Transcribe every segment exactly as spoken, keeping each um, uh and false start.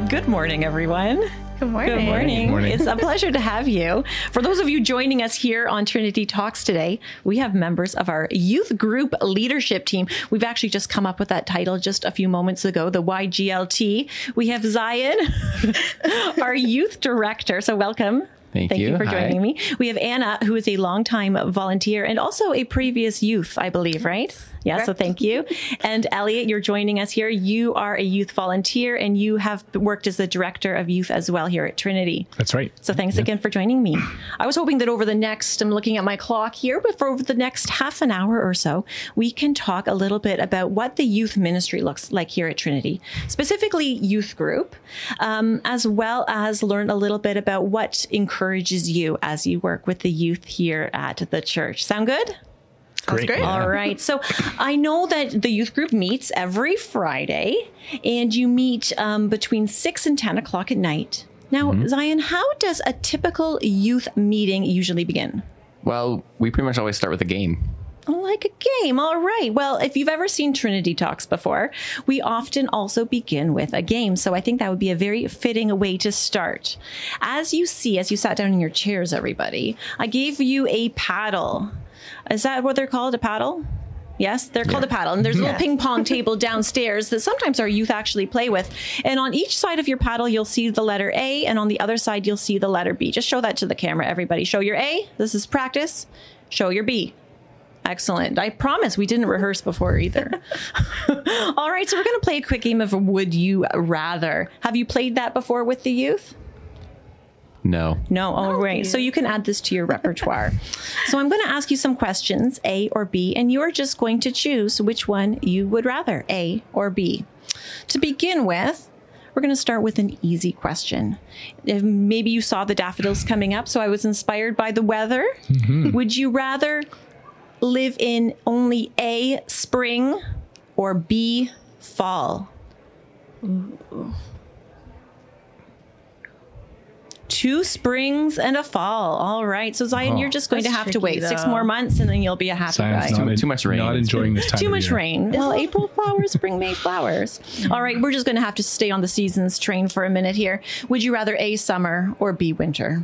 Good morning, everyone. Good morning. Good morning. Good morning. It's a pleasure to have you. For those of you joining us here on Trinity Talks today, we have members of our youth group leadership team. We've actually just come up with that title just a few moments ago, the Y G L T. We have Zion, our youth director. So welcome. Thank, Thank you. you for Hi. joining me. We have Anna, who is a longtime volunteer and also a previous youth, I believe, right? Yeah, Correct. so thank you. And Elliot, you're joining us here. You are a youth volunteer and you have worked as the director of youth as well here at Trinity. That's right. So thanks Yeah. again for joining me. I was hoping that over the next, I'm looking at my clock here, but for over the next half an hour or so, we can talk a little bit about what the youth ministry looks like here at Trinity, specifically youth group, um, as well as learn a little bit about what encourages you as you work with the youth here at the church. Sound good? Sounds Great. great. Yeah. All right. So I know that the youth group meets every Friday and you meet um, between six and ten o'clock at night. Now, Zion, how does a typical youth meeting usually begin? Well, we pretty much always start with a game. Oh, like a game. All right. Well, if you've ever seen Trinity Talks before, we often also begin with a game. So I think that would be a very fitting way to start. As you see, as you sat down in your chairs, everybody, I gave you a paddle. Is that what they're called? A paddle? Yes, they're called a paddle. And there's a little Yeah. ping pong table downstairs that sometimes our youth actually play with. And on each side of your paddle, you'll see the letter A. And on the other side, you'll see the letter B. Just show that to the camera, everybody. Show your A. This is practice. Show your B. Excellent. I promise we didn't rehearse before either. All right. So we're going to play a quick game of Would You Rather. Have you played that before with the youth? No. No. All right. So you can add this to your repertoire. So I'm going to ask you some questions, A or B, and you're just going to choose which one you would rather, A or B. To begin with, we're going to start with an easy question. If maybe you saw the daffodils coming up, so I was inspired by the weather. Would you rather live in only A, spring, or B, fall? Two springs and a fall. All right. So Zion, Oh, you're just going to that's have to tricky, wait six though. more months and then you'll be a happy guy. Too- too much rain. Not It's enjoying good. this time Too of much year. rain. Well, April flowers, spring May flowers. All right, we're just going to have to stay on the seasons train for a minute here. Would you rather A, summer, or B, winter?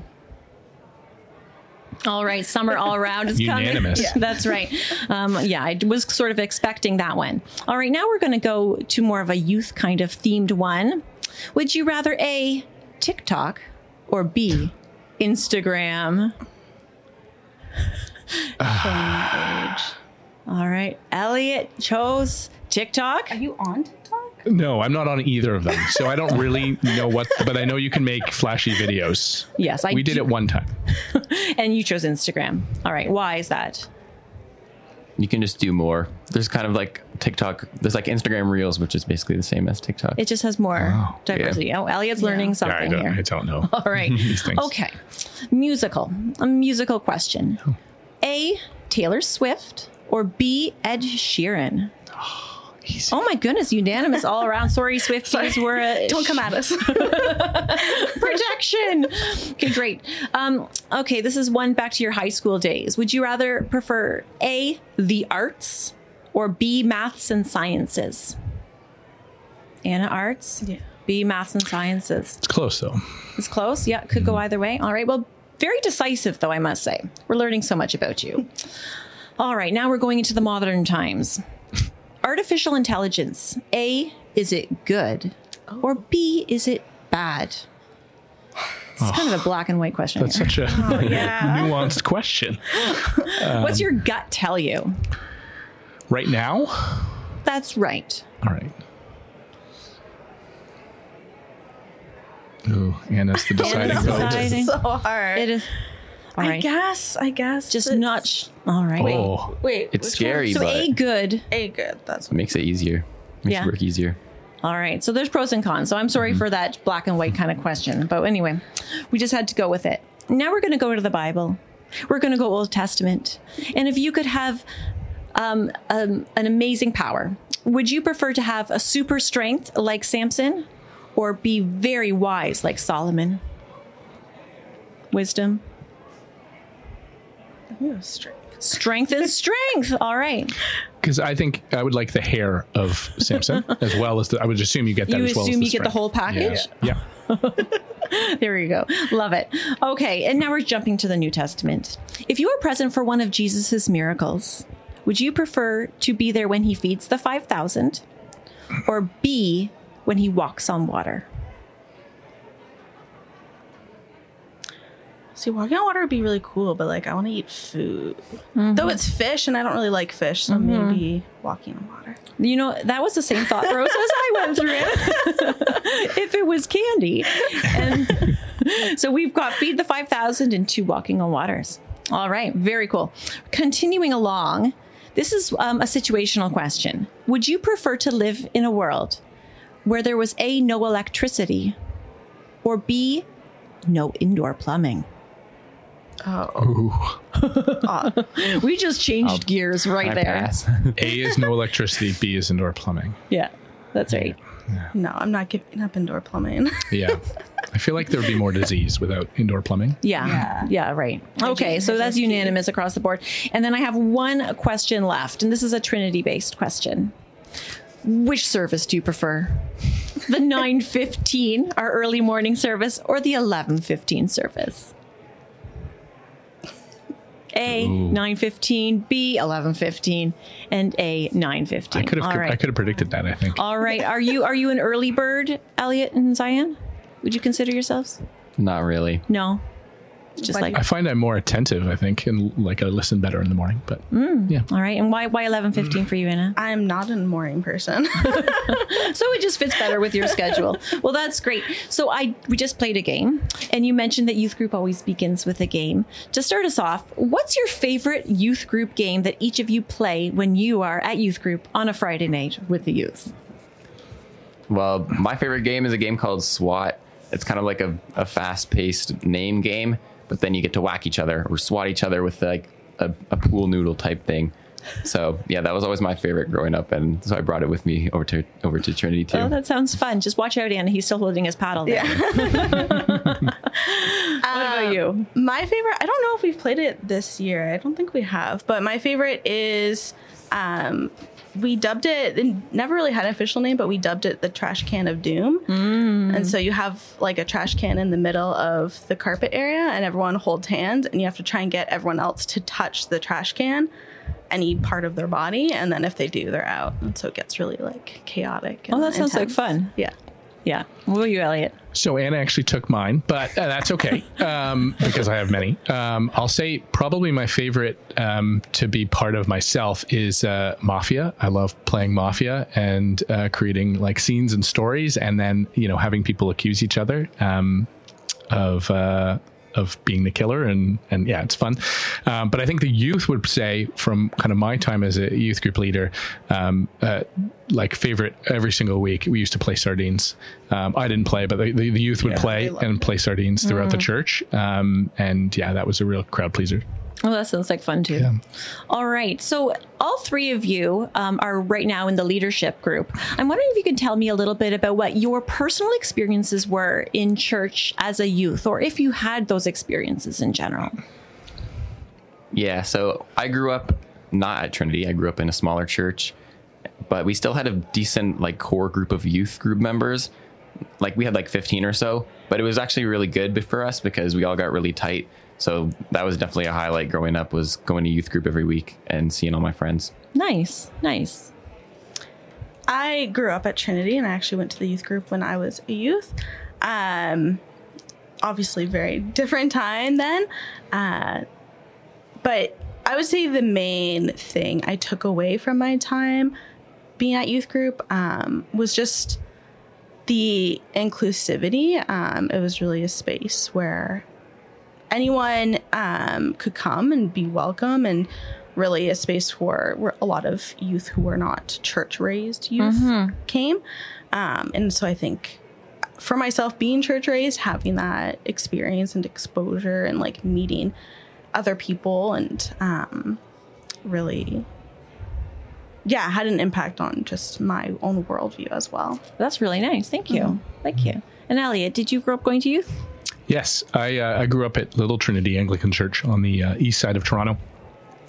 All right, summer all around is coming. Unanimous. Yeah, that's right. Um, yeah, I was sort of expecting that one. All right, now we're going to go to more of a youth kind of themed one. Would you rather A, TikTok, or B, Instagram? All right, Elliot chose TikTok. Are you on TikTok? No, I'm not on either of them, so I don't really know what. But I know you can make flashy videos. Yes, I we did do- it one time. And you chose Instagram. All right, why is that? You can just do more. There's kind of like TikTok. There's like Instagram Reels, which is basically the same as TikTok. It just has more Wow. diversity. Oh, Elliot's learning Yeah, I something don't, here. I don't know. All right. These things. Okay. Musical. A musical question. A, Taylor Swift, or B, Ed Sheeran? Easy. Oh my goodness, unanimous all around. Sorry, Swifties, we're a Don't come at us. protection. Okay, great. Um, okay, this is one back to your high school days. Would you rather prefer A, the arts, or B, maths and sciences? Anna, arts? Yeah. B, maths and sciences. It's close though. It's close. Yeah, could go either way. All right. Well, very decisive, though, I must say. We're learning so much about you. All right. Now we're going into the modern times. Artificial intelligence. A, is it good? Or B, is it bad? It's kind of a black and white question. That's here. such a yeah. nuanced question. What's your gut tell you? Right now, That's right. all right. Ooh, Anna's the deciding Anna's vote. deciding. so hard. It is. All I right. guess. I guess. Just it's- not. Sh- all right. Oh, Wait. It's which scary, So but A, good. one? A good. That's it makes it easier. Makes Yeah. it work easier. All right. So there's pros and cons. So I'm sorry for that black and white kind of question. But anyway, we just had to go with it. Now we're going to go to the Bible. We're going to go Old Testament. And if you could have um, um, an amazing power, would you prefer to have a super strength like Samson or be very wise like Wisdom? Ooh, strength. Strength is strength. All right. Because I think I would like the hair of Samson as well as the, I would assume you get that You as well assume as you get the strength. whole package? Yeah. yeah. There you go. Love it. Okay, and now we're jumping to the New Testament. If you were present for one of Jesus's miracles, would you prefer to be there when he feeds the five thousand or B, when he walks on water? See, walking on water would be really cool, but like I want to eat food. Though it's fish, and I don't really like fish, so maybe walking on water. You know, that was the same thought process I went through it. If it was candy. And so we've got feed the five thousand and two walking on waters. All right. Very cool. Continuing along, this is um, a situational question. Would you prefer to live in a world where there was A, no electricity, or B, no indoor plumbing? Oh, Ooh. We just changed gears right I there. pass. A is no electricity. B is indoor plumbing. Yeah, that's right. no, I'm not giving up indoor plumbing. Yeah. I feel like there would be more disease without indoor plumbing. Yeah. Yeah, Yeah. right. Okay, so that's unanimous across the board. And then I have one question left, and this is a Trinity-based question. Which service do you prefer? The nine fifteen, our early morning service, or the eleven fifteen service? A, nine fifteen, B, eleven fifteen, and A, nine fifteen. I could have All I right. could have predicted that, I think. All right. Are you are you an early bird, Elliot and Zion? Would you consider yourselves? Not really. No. Just Why do like I find I'm more attentive, I think, and like I listen better in the morning. But yeah. all right. And why why eleven fifteen for you, Anna? I'm not a morning person. So it just fits better with your schedule. Well, that's great. So I we just played a game, and you mentioned that youth group always begins with a game. To start us off, what's your favorite youth group game that each of you play when you are at youth group on a Friday night with the youth? Well, my favorite game is a game called SWAT. It's kind of like a, a fast-paced name game, but then you get to whack each other or swat each other with like a, a pool noodle type thing. So yeah, that was always my favorite growing up, and so I brought it with me over to over to Trinity too. Oh, that sounds fun. Just watch out, Anna. He's still holding his paddle there. What about you? My favorite, I don't know if we've played it this year. I don't think we have, but my favorite is, um, we dubbed it, it never really had an official name, but we dubbed it the Trash Can of Doom. Mm. And so you have like a trash can in the middle of the carpet area, and everyone holds hands, and you have to try and get everyone else to touch the trash can, any part of their body. And then if they do, they're out. And so it gets really like chaotic. Oh, and that sounds like intense. fun. Yeah. Yeah. What about you, Elliot? So Anna actually took mine, but uh, that's okay um, because I have many. Um, I'll say probably my favorite um, to be part of myself is uh, Mafia. I love playing Mafia and uh, creating like scenes and stories, and then you know having people accuse each other um, of. Uh, of being the killer, and and yeah, it's fun. Um, but I think the youth would say, from kind of my time as a youth group leader, um, uh, like favorite every single week, we used to play sardines. Um, I didn't play, but the, the, the youth would Yeah, play they loved and it. play sardines throughout the church. Um, and yeah, that was a real crowd pleaser. Oh, that sounds like fun too. Yeah. All right. So all three of you um, are right now in the leadership group. I'm wondering if you can tell me a little bit about what your personal experiences were in church as a youth, or if you had those experiences in general. Yeah, so I grew up not at Trinity. I grew up in a smaller church, but we still had a decent like core group of youth group members. Like we had like fifteen or so, but it was actually really good for us because we all got really tight. So that was definitely a highlight growing up, was going to youth group every week and seeing all my friends. Nice. Nice. I grew up at Trinity, and I actually went to the youth group when I was a youth. Um, obviously, very different time then. Uh, but I would say the main thing I took away from my time being at youth group um, was just the inclusivity. Um, it was really a space where anyone um, could come and be welcome, and really a space for where a lot of youth who were not church raised youth Mm-hmm. came. Um, and so I think for myself, being church raised, having that experience and exposure and like meeting other people and um, really, yeah, had an impact on just my own worldview as well. That's really nice. Thank you. Thank you. And Elliot, did you grow up going to youth? Yes, I uh, I grew up at Little Trinity Anglican Church on the uh, east side of Toronto.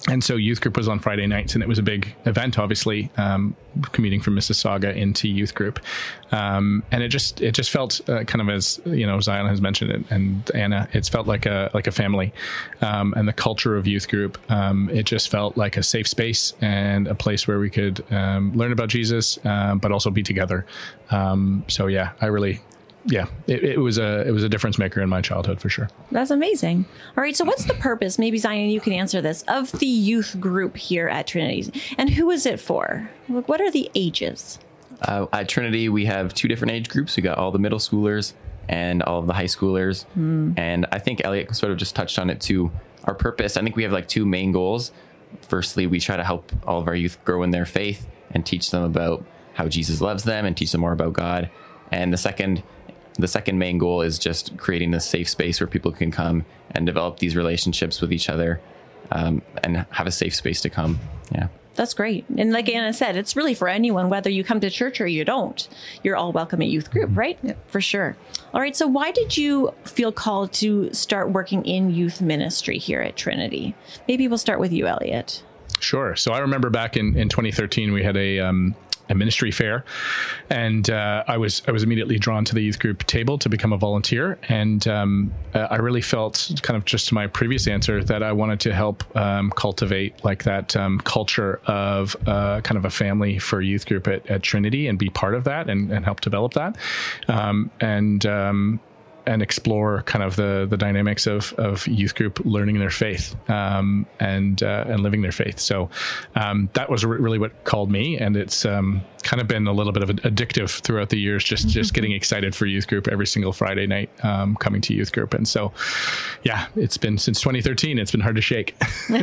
And so youth group was on Friday nights, and it was a big event, obviously, um, commuting from Mississauga into youth group. Um, and it just it just felt uh, kind of, as you know, Zion has mentioned it, and Anna, it's felt like a like a family. Um, and the culture of youth group, um, it just felt like a safe space and a place where we could um, learn about Jesus, um, but also be together. Um, so yeah, I really. Yeah, it, it was a it was a difference maker in my childhood for sure. That's amazing. All right, so what's the purpose? Maybe Zion, you can answer this, of the youth group here at Trinity, and who is it for? What are the ages? Uh, at Trinity, we have two different age groups. We got all the middle schoolers and all of the high schoolers, mm. and I think Elliot sort of just touched on it too. Our purpose, I think we have like two main goals. Firstly, we try to help all of our youth grow in their faith and teach them about how Jesus loves them and teach them more about God. And the second. The second main goal is just creating a safe space where people can come and develop these relationships with each other, um, and have a safe space to come. Yeah. That's great. And like Anna said, it's really for anyone, whether you come to church or you don't. You're all welcome at youth group, right? Yep. For sure. All right. So why did you feel called to start working in youth ministry here at Trinity? Maybe we'll start with you, Elliot. Sure. So I remember back in, in twenty thirteen, we had a... Um, a ministry fair, and uh, I was I was immediately drawn to the youth group table to become a volunteer, and um, uh, I really felt, kind of just to my previous answer, that I wanted to help um, cultivate like that um, culture of uh, kind of a family for youth group at, at Trinity, and be part of that, and, and help develop that, um, and um, and explore kind of the the dynamics of of youth group learning their faith, um, and uh, and living their faith. So um, that was re- really what called me, and it's um, kind of been a little bit of an addictive throughout the years. Just just getting excited for youth group every single Friday night, um, coming to youth group, and so yeah, it's been since twenty thirteen. It's been hard to shake.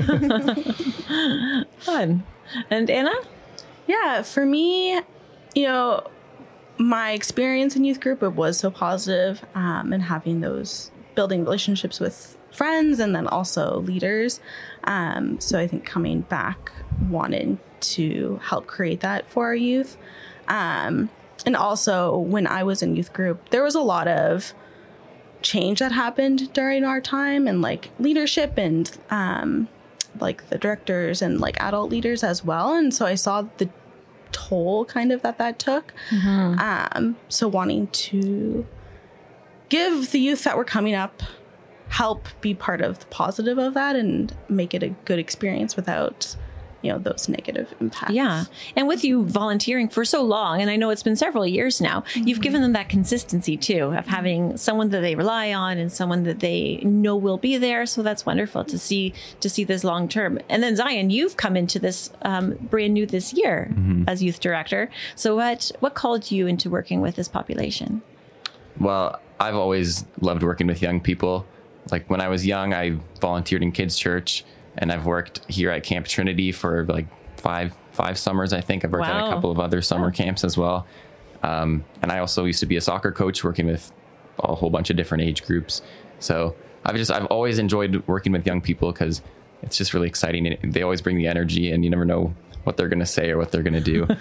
Fun. And Anna? Yeah, for me, you know, my experience in youth group, it was so positive, um, and having those building relationships with friends and then also leaders. Um, so I think coming back, wanted to help create that for our youth. Um, and also when I was in youth group, there was a lot of change that happened during our time, and like leadership and um, like the directors and like adult leaders as well. And so I saw the toll kind of that that took. Mm-hmm. Um, so wanting to give the youth that were coming up help be part of the positive of that and make it a good experience without, you know, those negative impacts. Yeah. And with you volunteering for so long, and I know it's been several years now, mm-hmm. you've given them that consistency too, of having someone that they rely on and someone that they know will be there. So that's wonderful to see, to see this long term. And then Zion, you've come into this um, brand new this year mm-hmm. as youth director. So what, what called you into working with this population? Well, I've always loved working with young people. Like when I was young, I volunteered in kids' church. And I've worked here at Camp Trinity for like five five summers, I think. I've worked wow. at a couple of other summer wow. camps as well. Um, and I also used to be a soccer coach, working with a whole bunch of different age groups. So I've just I've always enjoyed working with young people because it's just really exciting. They always bring the energy, and you never know what they're going to say or what they're going to do.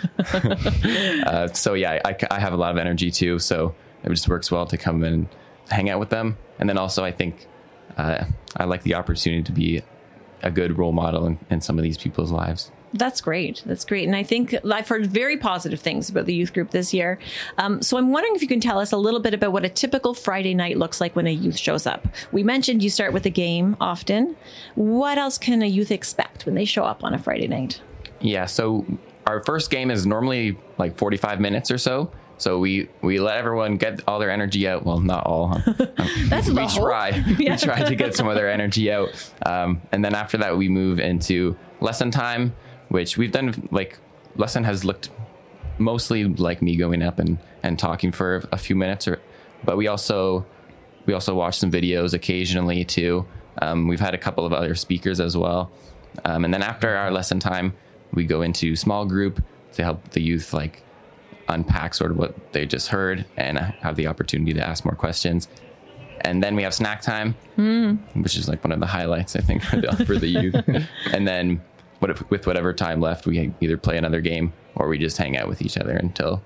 uh, so yeah, I, I have a lot of energy too. So it just works well to come and hang out with them. And then also I think uh, I like the opportunity to be a good role model in, in some of these people's lives. That's great. That's great. And I think I've heard very positive things about the youth group this year. Um, so I'm wondering if you can tell us a little bit about what a typical Friday night looks like when a youth shows up. We mentioned you start with a game often. What else can a youth expect when they show up on a Friday night? Yeah, so our first game is normally like forty-five minutes or so. So we, we let everyone get all their energy out. Well, not all. Huh? That's we the try. Yeah. We try to get some of their energy out. Um, and then after that, we move into lesson time, which we've done. Like lesson has looked mostly like me going up and, and talking for a few minutes. Or, but we also we also watch some videos occasionally too. Um, we've had a couple of other speakers as well. Um, and then after our lesson time, we go into small group to help the youth like unpack sort of what they just heard and have the opportunity to ask more questions. And then we have snack time, mm. which is like one of the highlights, I think, for the, for the youth. And then what if, with whatever time left, we either play another game or we just hang out with each other until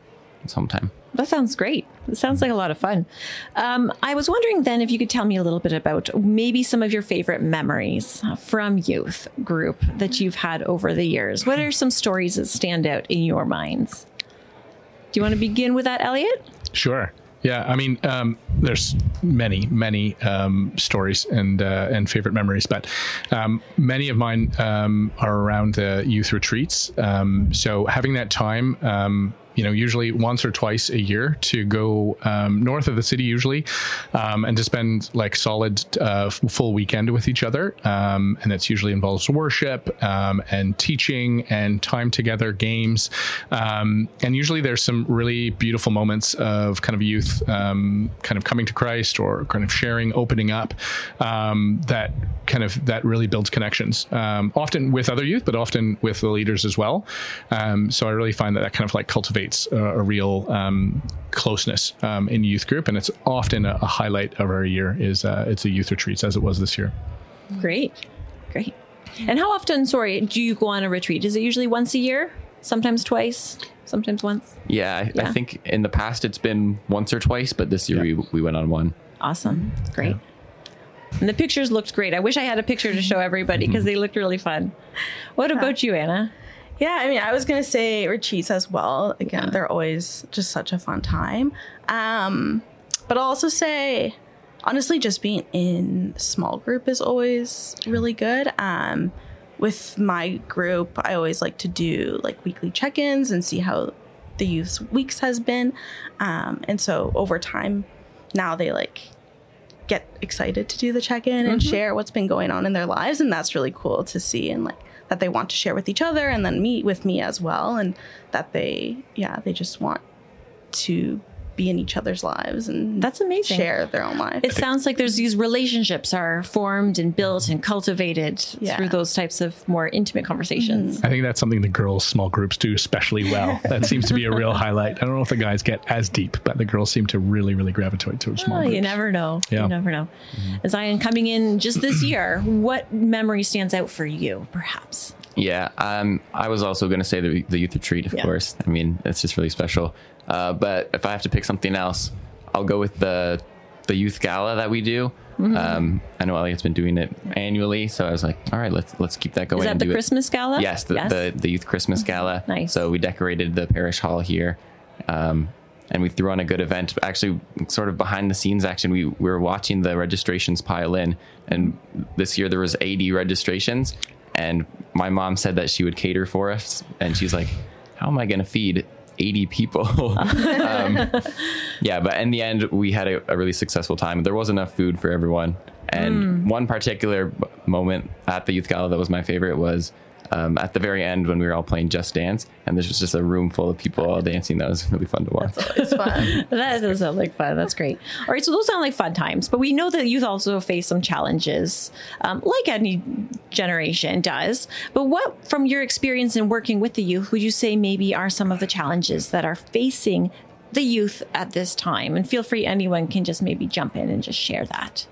it's home time. That sounds great. It sounds like a lot of fun. Um, I was wondering then if you could tell me a little bit about maybe some of your favorite memories from youth group that you've had over the years. What are some stories that stand out in your minds? Do you want to begin with that, Elliot? Sure. Yeah, I mean, um, there's many, many um, stories and uh, and favorite memories, but um, many of mine um, are around the youth retreats. Um, so having that time, um, you know, usually once or twice a year to go um, north of the city, usually, um, and to spend like solid uh, full weekend with each other. Um, and that's usually involves worship um, and teaching and time together, games. Um, and usually there's some really beautiful moments of kind of youth um, kind of coming to Christ or kind of sharing, opening up um, that kind of that really builds connections, um, often with other youth, but often with the leaders as well. Um, so I really find that that kind of like cultivates A, a real um, closeness um, in youth group, and it's often a, a highlight of our year. Is uh, it's a youth retreats as it was this year. Great, great. And how often, sorry, do you go on a retreat? Is it usually once a year? Sometimes twice? Sometimes once? Yeah, I, Yeah. I think in the past it's been once or twice, but this year Yeah. we we went on one. Awesome, great. And the pictures looked great. I wish I had a picture to show everybody because they looked really fun. What about you, Anna? Yeah, I mean, I was going to say retreats as well. Again, Yeah. they're always just such a fun time. Um, but I'll also say, honestly, just being in small group is always really good. Um, with my group, I always like to do like weekly check-ins and see how the youth's weeks has been. Um, and so over time, now they like get excited to do the check-in and share what's been going on in their lives. And that's really cool to see. And like, that they want to share with each other and then meet with me as well. And that they, yeah, they just want to be in each other's lives and That's amazing. share their own life. It sounds like there's these relationships are formed and built and cultivated Yeah. through those types of more intimate conversations. I think that's something the girls' small groups do especially well. That seems to be a real highlight. I don't know if the guys get as deep, but the girls seem to really, really gravitate to small Oh, groups. you never know. Yeah. You never know. And Zion, coming in just this year, what memory stands out for you, perhaps? Yeah, um, I was also going to say the, the youth retreat, of Yeah. course. I mean, it's just really special. Uh, but if I have to pick something else, I'll go with the the youth gala that we do. Mm-hmm. Um, I know Elliot's been doing it annually, so I was like, all right, let's let's keep that going. Is that and the do it. Christmas gala? Yes, the, the the youth Christmas gala. Nice. So we decorated the parish hall here, um, and we threw on a good event. Actually, sort of behind the scenes action. We, we were watching the registrations pile in, and this year there was eighty registrations. And my mom said that she would cater for us, and she's like, "How am I going to feed eighty people?" um, yeah, but in the end, we had a, a really successful time. There was enough food for everyone. And Mm. one particular b- moment at the youth gala that was my favorite was um, at the very end when we were all playing Just Dance, and there was just a room full of people all dancing. That was really fun to watch. It's fun. That does sound like fun. That's great. All right, so those sound like fun times, but we know that youth also face some challenges, um, like any generation does. But what, from your experience in working with the youth, would you say maybe are some of the challenges that are facing the youth at this time? And feel free, anyone can just maybe jump in and just share that.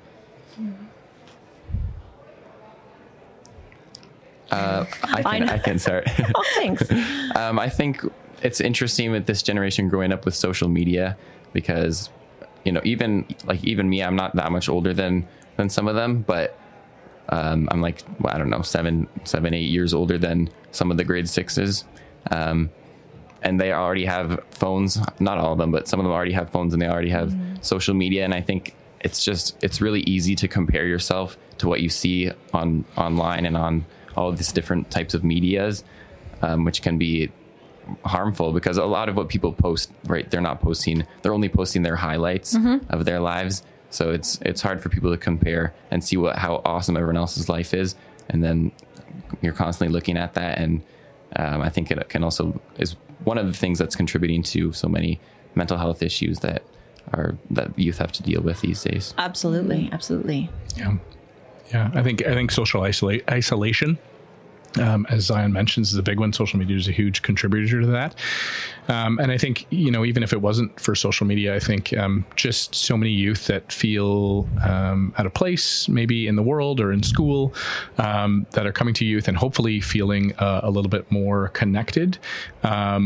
Uh, I can, I can start. Oh, thanks. Um, I think it's interesting with this generation growing up with social media because, you know, even like even me, I'm not that much older than than some of them, but um, I'm like, well, I don't know, seven, seven, eight years older than some of the grade sixes. Um, and they already have phones, not all of them, but some of them already have phones and they already have mm-hmm. social media. And I think it's just, it's really easy to compare yourself to what you see on online and on all of these different types of medias, um, which can be harmful because a lot of what people post, right, they're not posting, they're only posting their highlights mm-hmm. of their lives. So it's it's hard for people to compare and see what how awesome everyone else's life is. And then you're constantly looking at that. And um, I think it can also is one of the things that's contributing to so many mental health issues that are that youth have to deal with these days. Absolutely. Absolutely. Yeah. Yeah, I think I think social isola- isolation, um, as Zion mentions, is a big one. Social media is a huge contributor to that. Um, and I think, you know, even if it wasn't for social media, I think um, just so many youth that feel um, out of place, maybe in the world or in school, um, that are coming to youth and hopefully feeling uh, a little bit more connected. Um,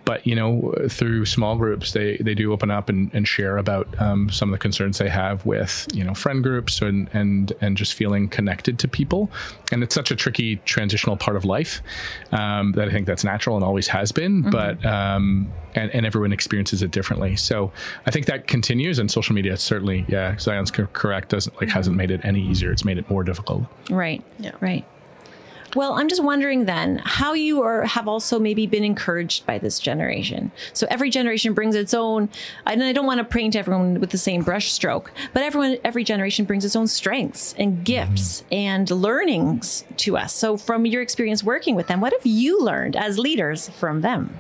but, you know, through small groups, they, they do open up and, and share about um, some of the concerns they have with, you know, friend groups and, and, and just feeling connected to people. And it's such a tricky transitional part of life um, that I think that's natural and always has been, mm-hmm. but, um, and, and everyone experiences it differently. So I think that continues, and social media certainly, yeah, Zion's co- correct, doesn't like, mm-hmm. hasn't made it any easier. It's made it more difficult. Right. Yeah. Right. Well, I'm just wondering then how you are, have also maybe been encouraged by this generation. So every generation brings its own, and I don't want to paint everyone with the same brush stroke, but everyone, every generation brings its own strengths and gifts mm-hmm. and learnings to us. So from your experience working with them, what have you learned as leaders from them?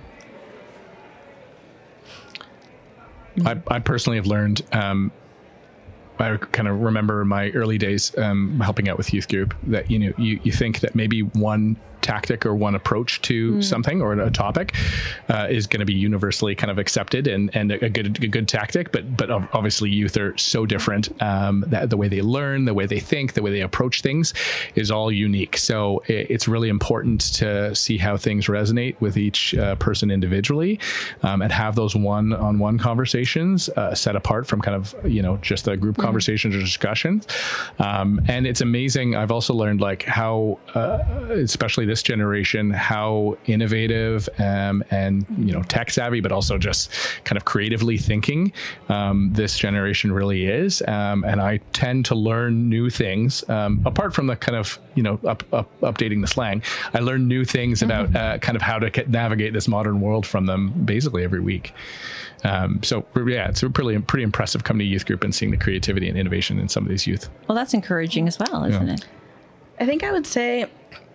I, I personally have learned, um, I kind of remember my early days um, helping out with youth group that, you know, you, you think that maybe one tactic or one approach to mm. something or a topic uh, is going to be universally kind of accepted and, and a, a good a good tactic. But but obviously youth are so different um, that the way they learn, the way they think, the way they approach things is all unique. So it, it's really important to see how things resonate with each uh, person individually um, and have those one-on-one conversations uh, set apart from kind of, you know, just the group mm. conversations or discussions. Um, and it's amazing. I've also learned like how, uh, especially this generation, how innovative um, and, you know, tech savvy, but also just kind of creatively thinking um, this generation really is. Um, and I tend to learn new things um, apart from the kind of, you know, up, up, updating the slang. I learn new things about mm-hmm. uh, kind of how to navigate this modern world from them basically every week. Um, so yeah, it's pretty pretty impressive coming to youth group and seeing the creativity and innovation in some of these youth. Well, that's encouraging as well, isn't yeah. it? I think I would say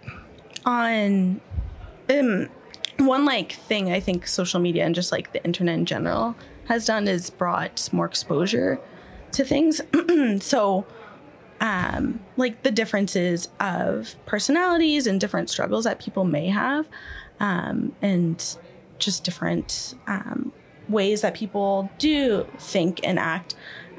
on um, one like thing I think social media and just like the internet in general has done is brought more exposure to things. So um, like the differences of personalities and different struggles that people may have um, and just different um, ways that people do think and act.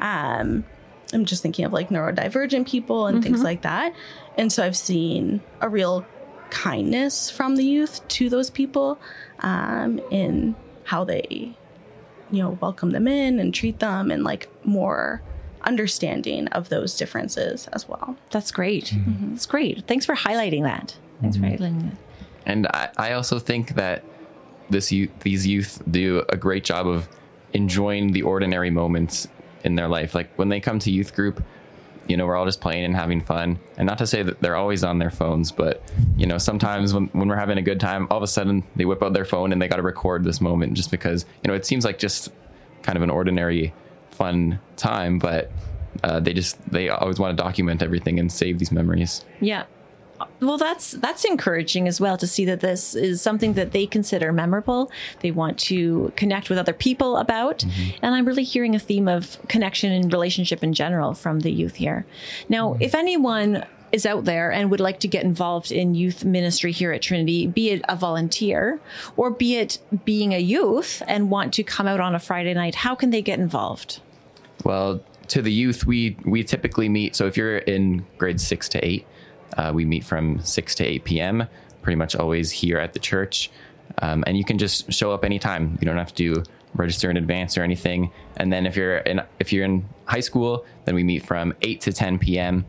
Um, I'm just thinking of like neurodivergent people and mm-hmm. things like that. And so I've seen a real kindness from the youth to those people um, in how they, you know, welcome them in and treat them and like more understanding of those differences as well. That's great. Mm-hmm. That's great. Thanks for highlighting that. Thanks mm-hmm. for highlighting that. And I, I also think that this youth, these youth do a great job of enjoying the ordinary moments in their life. Like when they come to youth group, you know, we're all just playing and having fun. And not to say that they're always on their phones, but, you know, sometimes when, when we're having a good time, all of a sudden they whip out their phone and they got to record this moment just because, you know, it seems like just kind of an ordinary fun time, but uh, they just, they always want to document everything and save these memories. Yeah. Well, that's that's encouraging as well to see that this is something that they consider memorable. They want to connect with other people about. Mm-hmm. And I'm really hearing a theme of connection and relationship in general from the youth here. Now, mm-hmm. if anyone is out there and would like to get involved in youth ministry here at Trinity, be it a volunteer or be it being a youth and want to come out on a Friday night, how can they get involved? Well, to the youth, we we typically meet. So if you're in grades six to eight, Uh, we meet from six to eight p.m., pretty much always here at the church. Um, and you can just show up anytime. You don't have to register in advance or anything. And then if you're in if you're in high school, then we meet from eight to ten p.m.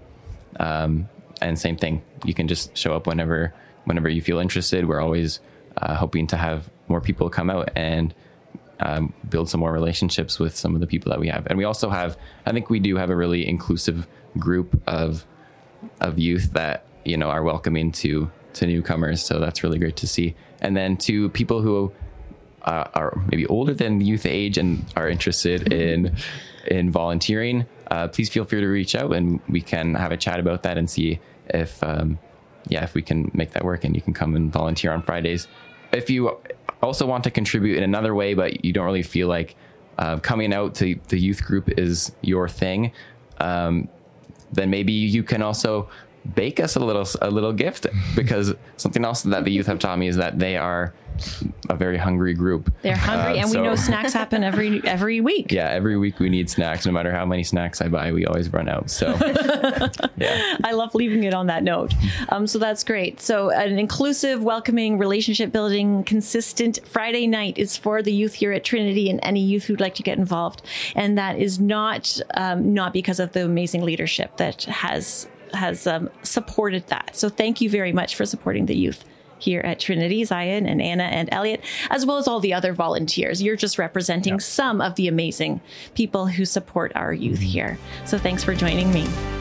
Um, and same thing. You can just show up whenever whenever you feel interested. We're always uh, hoping to have more people come out and um, build some more relationships with some of the people that we have. And we also have, I think we do have a really inclusive group of of youth that, you know, are welcoming to to newcomers. So that's really great to see. And then to people who uh, are maybe older than youth age and are interested in in volunteering, uh, please feel free to reach out and we can have a chat about that and see if um, yeah if we can make that work and you can come and volunteer on Fridays. If you also want to contribute in another way but you don't really feel like uh, coming out to the youth group is your thing, um, then maybe you can also bake us a little a little gift, because something else that the youth have taught me is that they are a very hungry group. They're hungry, Uh, and so- we know snacks happen every every week. Yeah, every week we need snacks. No matter how many snacks I buy, we always run out. So, yeah. I love leaving it on that note. Um, so that's great. So an inclusive, welcoming, relationship building, consistent Friday night is for the youth here at Trinity and any youth who'd like to get involved. And that is not um, not because of the amazing leadership that has has um, supported that. So thank you very much for supporting the youth here at Trinity, Zion and Anna and Elliot, as well as all the other volunteers. You're just representing Yep. some of the amazing people who support our youth here. So thanks for joining me.